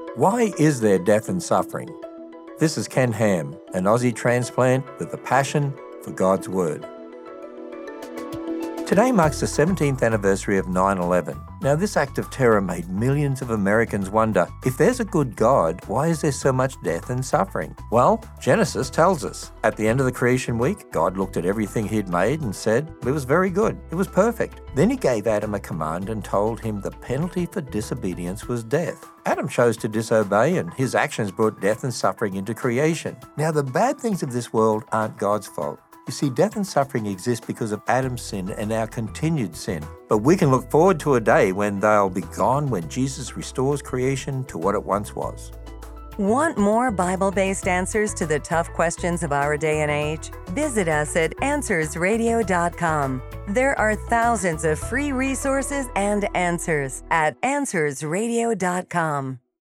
Why is there death and suffering? This is Ken Ham, an Aussie transplant with a passion for God's Word. Today marks the 17th anniversary of 9/11. Now, this act of terror made millions of Americans wonder, if there's a good God, why is there so much death and suffering? Well, Genesis tells us. At the end of the creation week, God looked at everything he'd made and said, it was very good, it was perfect. Then he gave Adam a command and told him the penalty for disobedience was death. Adam chose to disobey, and his actions brought death and suffering into creation. Now, the bad things of this world aren't God's fault. You see, death and suffering exist because of Adam's sin and our continued sin. But we can look forward to a day when they'll be gone, when Jesus restores creation to what it once was. Want more Bible-based answers to the tough questions of our day and age? Visit us at AnswersRadio.com. There are thousands of free resources and answers at AnswersRadio.com.